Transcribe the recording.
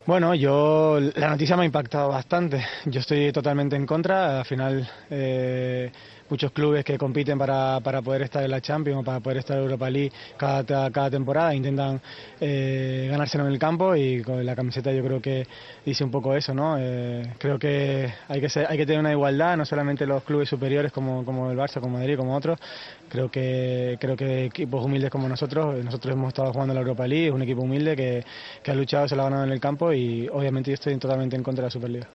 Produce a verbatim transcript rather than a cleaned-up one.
Bueno, yo la noticia me ha impactado bastante. Yo estoy totalmente en contra. Al final, eh, muchos clubes que compiten para, para poder estar en la Champions o para poder estar en Europa League cada, cada temporada intentan eh, ganárselo en el campo y con la camiseta yo creo que dice un poco eso, ¿no? Eh, creo que hay que ser, hay que tener una igualdad, no solamente los clubes superiores como, como el Barça, como Madrid, como otros. Creo que creo que equipos humildes como nosotros, nosotros hemos estado jugando en la Europa League, es un equipo humilde que, que ha luchado, se lo ha ganado en el campo y obviamente yo estoy totalmente en contra de la Superliga.